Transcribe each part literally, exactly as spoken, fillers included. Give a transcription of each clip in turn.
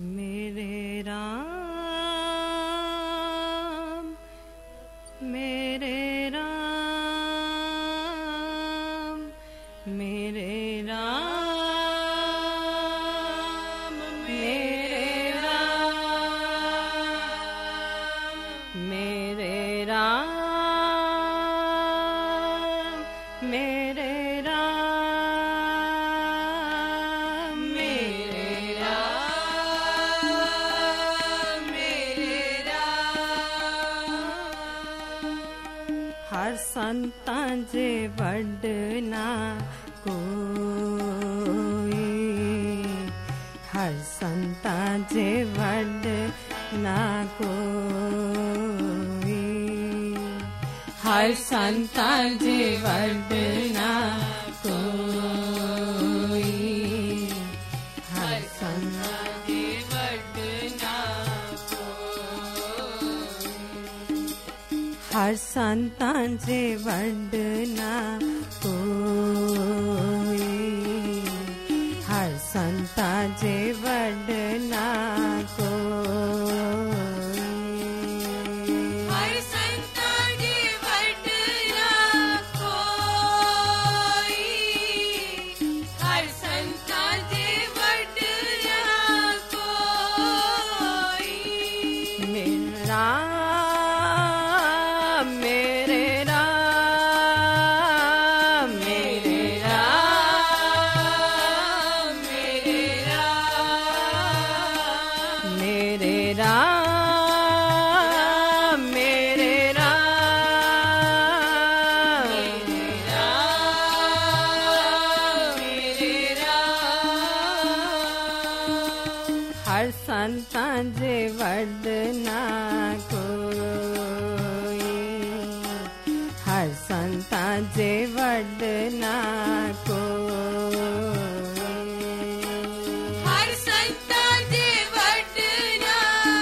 मेरे राम मेरे राम मेरे राम मेरे राम मेरे राम मेरे राम मेरे राम मेरे राम हर संतां जे वडना कोई हर संतां जे वडना कोई हर संतां जे वडना कोई हर संतां जे वडना हर संतां जे वडना कोई हर संतां जे वडना कोई हर संतां जे वडना कोई हर संतां जे वडना कोई मेरा मेरे राम मेरे राम मेरे राम मेरे राम मेरे राम मेरे राम मेरे राम हर संतां जे वडना कोई हर संतां जे वडना कोई हर संतां जे वडना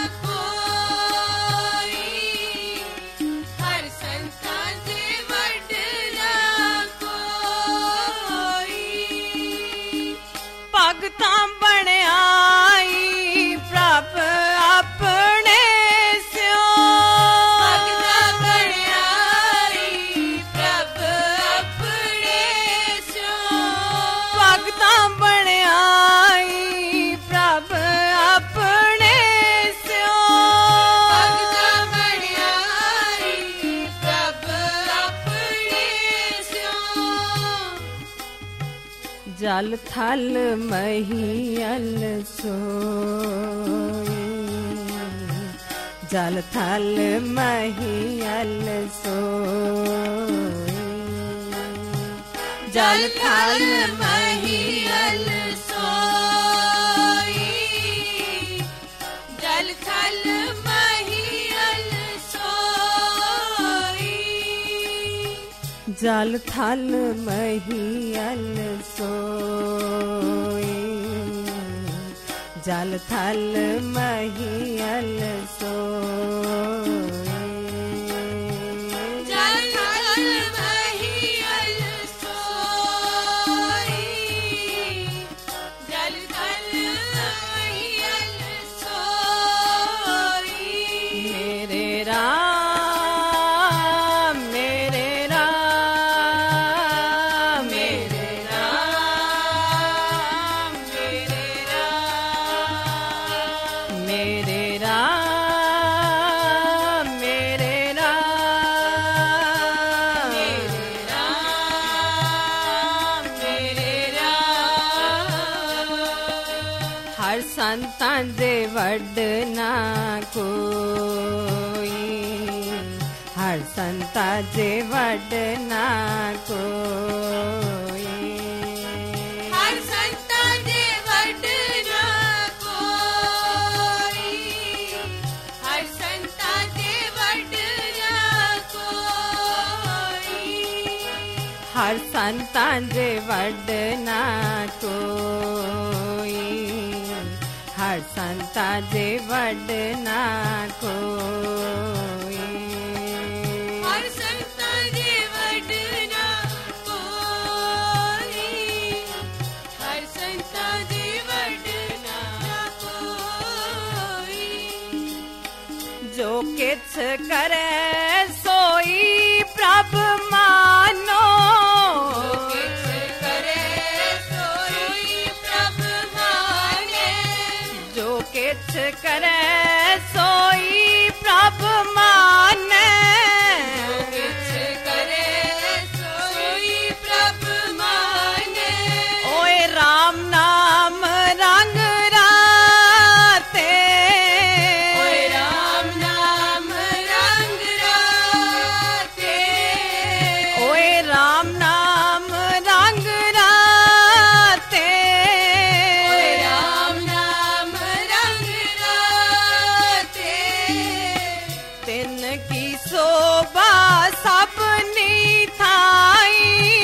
कोई हर संतां जे वडना कोई भगतां बणियाई प्रभ अपने स्यो भगतां बणियाई प्रभ अपने स्यो भगतां बणियाई प्रभ अपने स्यो भगतां बणियाई प्रभ अपने स्यो जल थल महियल सोई जल थल महियल सोई जल थल महियल सोई जल थल महियल सोई जल थल महियल सोई जल थल महियल सोई जल थल महियल सोई जल थल महियल सोई मेरे राम मेरे राम मेरे राम मेरे राम मेरे राम मेरे राम मेरे राम मेरे राम हर संतां जे वडना कोई हर संतां जे वडना कोई हर संतां जे वडना कोई हर संतां जे वडना कोई हर संतां जे वडना कोई हर संतां जे वडना कोई हर संतां जे वडना कोई हर संतां जे वडना कोई किछ करे सोई प्रभ मानो, किछ करे सोई प्रभ माने, जो किछ करे सोई प्रभ माने, जो किछ करे सोई प्रभ माने, ओए राम नाम रंग राते, ओए राम नाम रंग राते, ओए राम नाम रंग राते, ओए राम नाम रंग राते, तिन की शोभा सबनी थाई,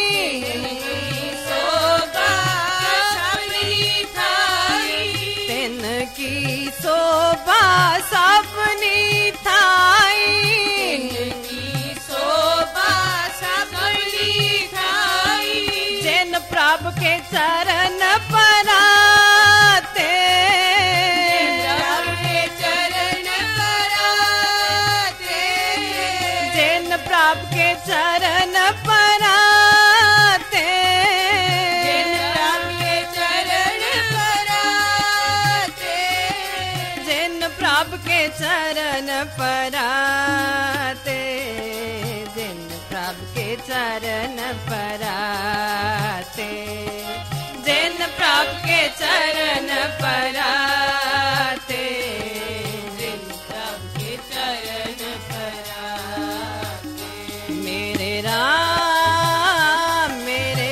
शोभा सबनी थाई, तिन की शोभा सबनी थाई, की शोभा सबनी थाई, जिन प्रभ के चरण पराते, प्रभ के चरण पराते, जिन प्रभ के चरण पराते, जिन प्रभ के चरण पराते, जिन प्रभ के चरण पराते, जिन प्रभ के चरण पराते, जिन प्रभ के चरण पराते, जिन प्रभ के चरण पराते, मेरे राम मेरे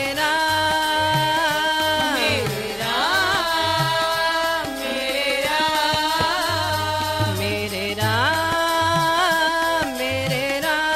राम मेरे राम मेरे राम, मेरे राम मेरे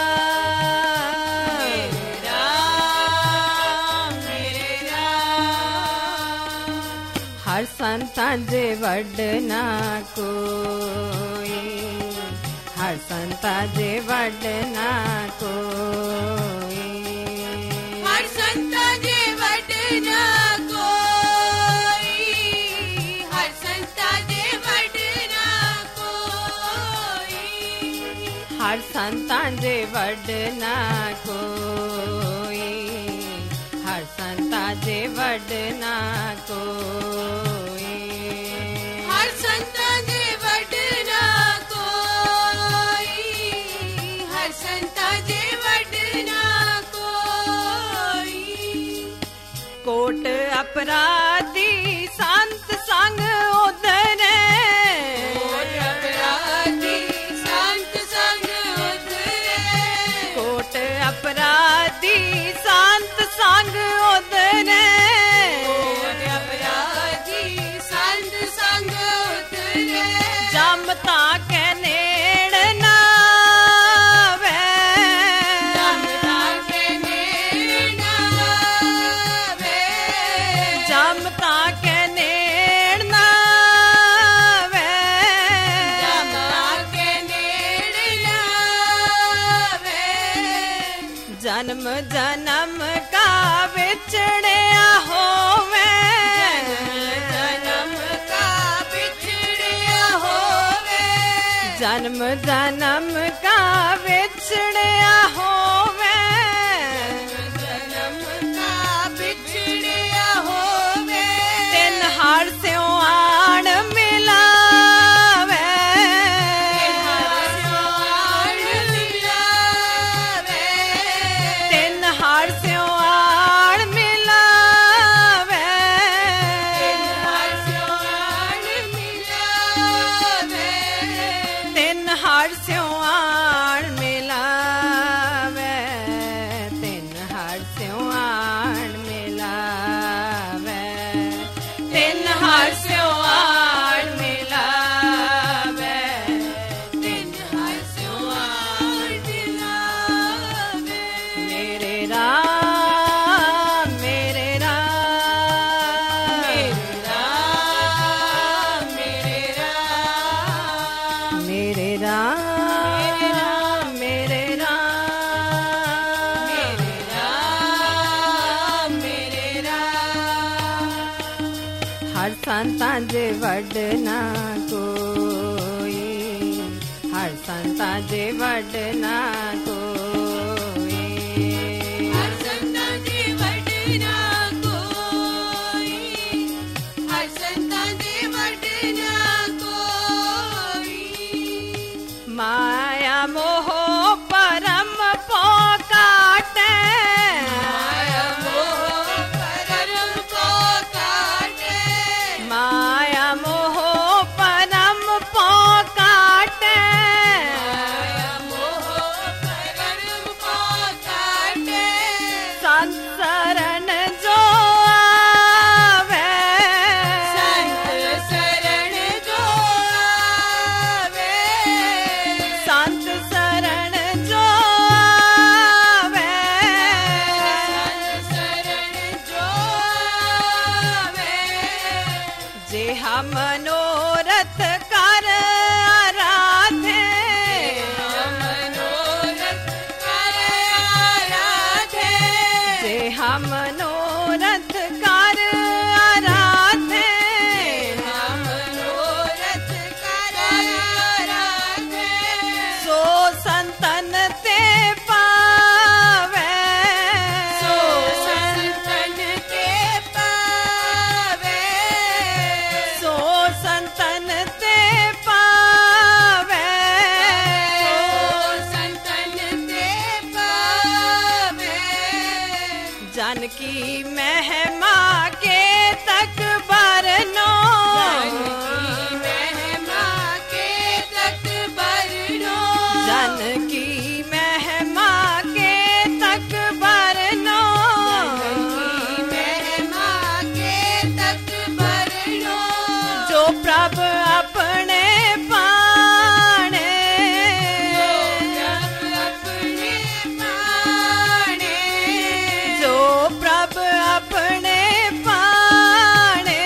राम, मेरे राम मेरे राम, हर संतां जे वडना कोई, हर संतां जे वडना कोई, हर संता जे वडना कोई, हर संता जे वडना कोई, हर संतां जे वडना कोई, हर संतां जे वडना कोई, हर संता जे वडना कोई, हर संता जे वडना कोई, कोट अपराधी संत संग उधरे, कोट अपराधी संत संग उतरे, कोट अपराधी संत संग उधरे, कोट अपराधी संत संग उतरे, जमता के नेड़ नावे, जमता के नेड़ नावे, जमता के नेड़ नावे, जमता के नेड़ नावे, जन्म जन्म का विछड़िया होवे, जन्म का बिछड़िया होवे, जन्म जन्म का विछड़िया होवे, जन्म का बिछड़िया होवे, तिन हर स्यों आण मिलावे, हार मिलावे, तिन हर स्यों आण मिलावे, हार मिलावे, तिन हर स्यों आण मिलावे, तिन हर स्यों आण मिलावे, तिन हर स्यों आण मिलावे, तिन हर स्यों मिलावे, मेरे राम मेरे राम, मेरे राम मेरे राम, मेरे राम मेरे राम, मेरे राम मेरे राम, हर संतां जे वडना कोई, हर संता जे वडना कोई, हर संता जे वडना कोई, हर संता जे वडना कोई। माया मोह परम पोकाटे, माया मोह परम पोकाटे, माया मोह परम पोकाटे, माया मोह परम पोकाटे। संत शरण जो आवे, संत शरण जो आवे, संत शरण जो आवे, संत शरण जो आवे। जेहा मनोरथ कर आराधे, मनोरथ कर आराधे, जेहा मनोरथ कर आराधे, मनोरथ कर आराधे। सो संतन ते पावे, सो संतन के पावे, सो संतन ते पावे, सो संतन के पावे। जानकी महिमा के तक बरनो, जानकी महिमा के तक बरनो, जानकी महिमा के तक बरनो, जानकी महिमा के तक बरनो। जो प्रभ अपने पाणे, जब अपने पाणे, जो प्रभ अपने पाणे,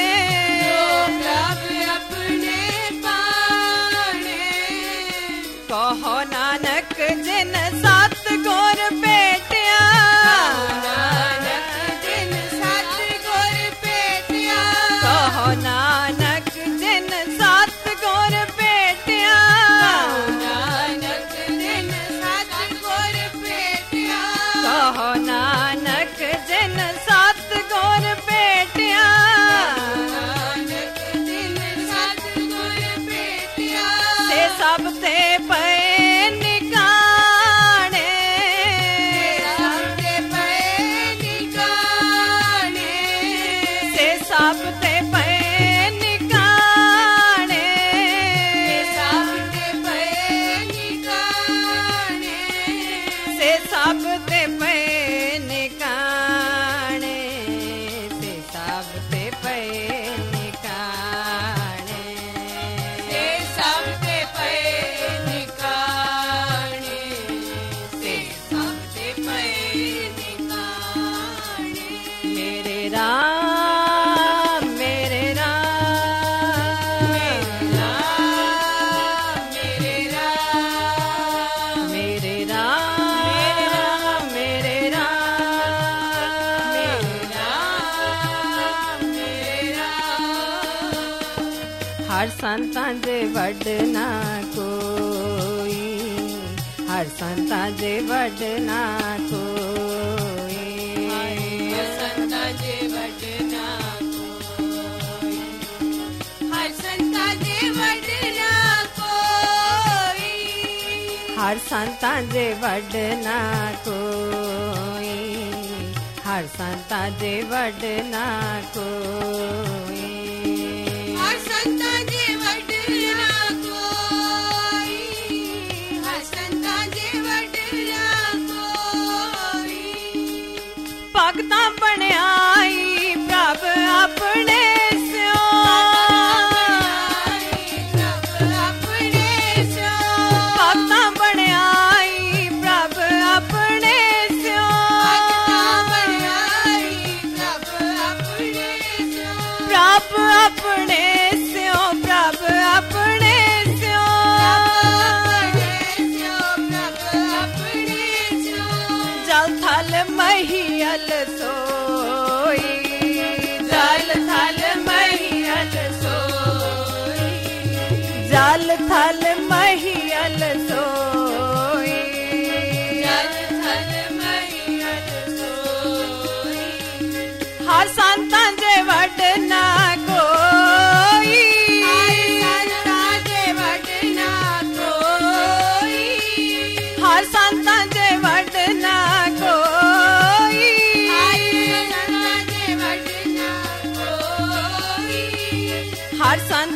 जब अपने पाणे। कहो नानक जिन सतगुर भेटिया, नानक जिन सतगुर भेटिया, कहो नानक जिन सतगुर भेटिया, नानक जिन सतगुर भेटिया, कहो नानक जिन सतगुर भेटिया, नानक जिन सतगुर भेटिया। से सब ते पए निकाणे, सबके पए निकाणे, से सब ते पए निकाणे, सबके पए निकाणे। से सब ते पए निकाणे, से सब ते पए निकाणे, से सबके पए निकाणे, से सबके पए निकाणे। मेरे राम मेरे राम, मेरे राम, मेरे राम, मेरे राम, मेरे राम। हर संतां जे वडना कोई, हर संतां जे वडना कोई, हर संता जे वडना कोई, हर संता जे वडना कोई, हर संतां जे वडना कोई, हर संतां जे वडना कोई, हर संता जे वडना कोई, हर संता जे वडना कोई। भगतां बणियाई प्रभ अपने स्यो, प्रभ अपने सो, भगतां बणियाई प्रभ अपने स्यो, भगता बड़ाई प्रभ अपने सो, प्रभ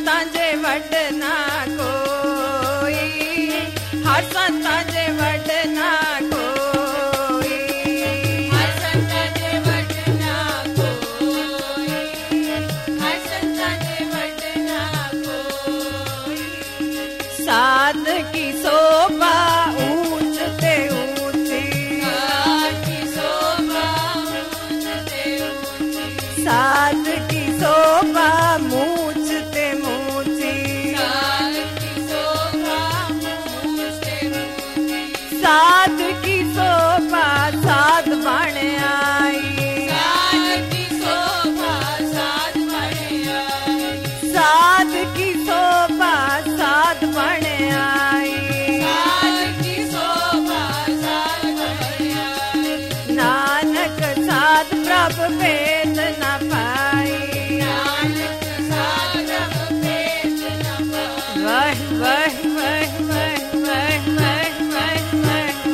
संतां जे वड ना कोई, हर संतां जे वड ना कोई, हर संतां जे वड ना कोई, हर संतां जे वड ना कोई। साध की शोभा ऊंच ते ऊंची, साध की शोभा ऊंच ते ऊंची, साध की शोभा मूंछ ते मूंची, साध की शोभा ऊंच ते ऊंची, साध की शोभा साध बण आई, साध की शोभा साध बण आई, साध की शोभा साध बण आई, साध की शोभा साध बण आई। नानक साध प्रभ भेद न पाई, नानक साध प्रभ भेद न पाई। वह वह वह वह वह वह वह वह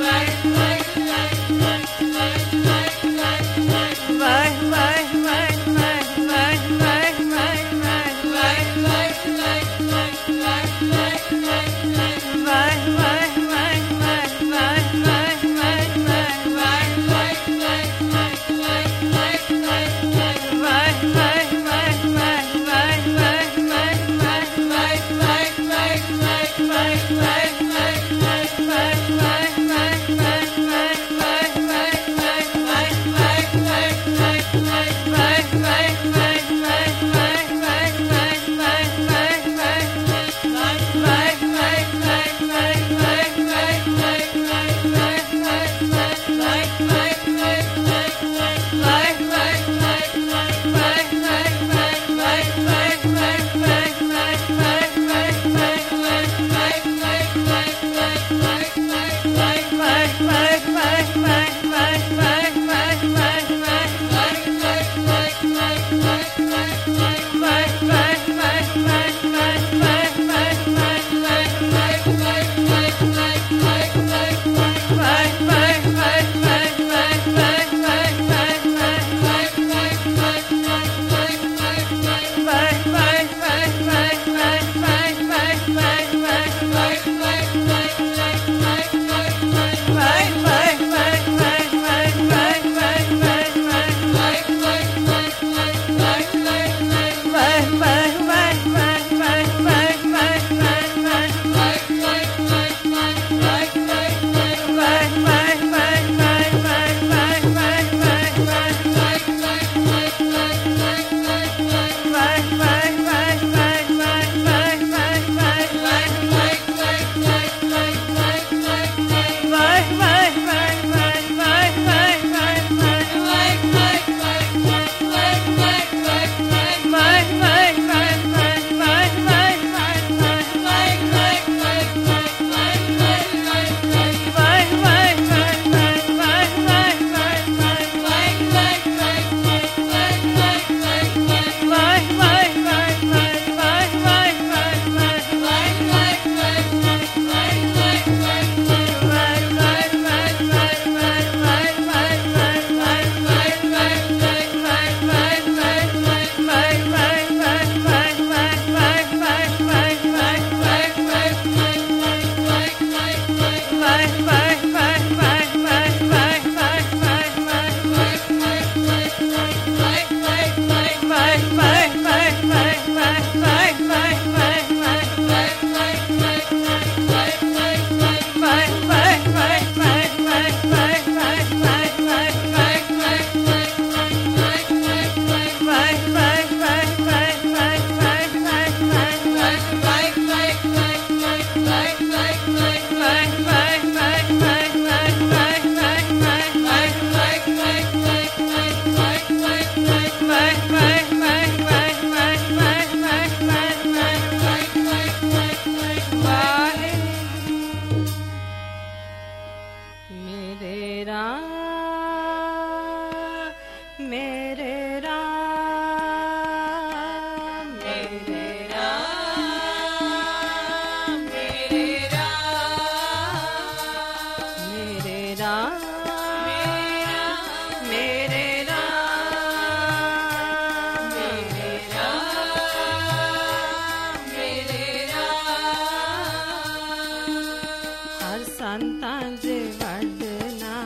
संतां जे वडना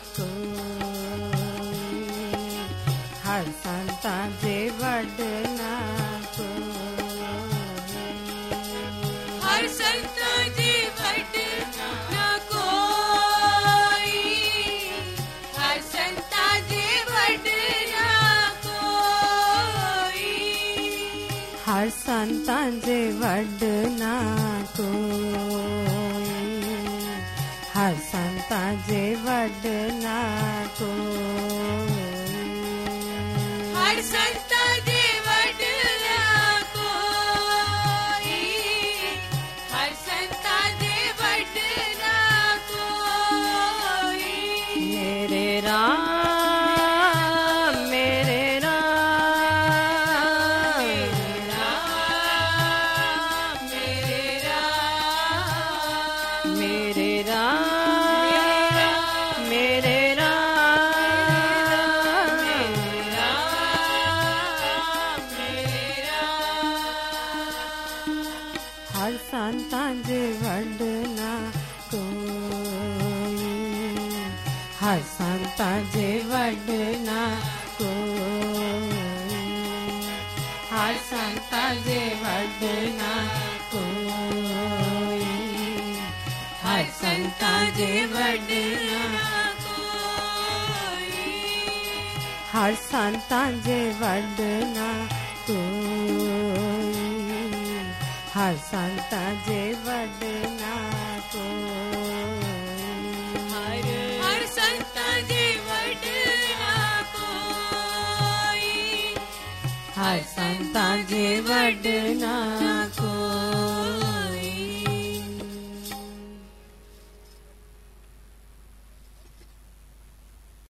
कोई, हर संतां जे वडना हर संतां जे वडना कोई, हर संतां जे वडना कोई, हर संतां जे वडना कोई, हर संतां जे वडना कोई, हर संतां जे वडना कोई, हर संतां जे वडना कोई। मेरे राम मेरे राम मेरे राम मेरे राम मेरे राम हर संतां जे वडना कोई, हर संतां जे वडना कोई, हर संतां जे वडना कोई, हर संतां जे वडना हर संतां जे वडना कोई, हर संतां जे वडना कोई, हर संतां जे वडना कोई, हर संतां जे वडना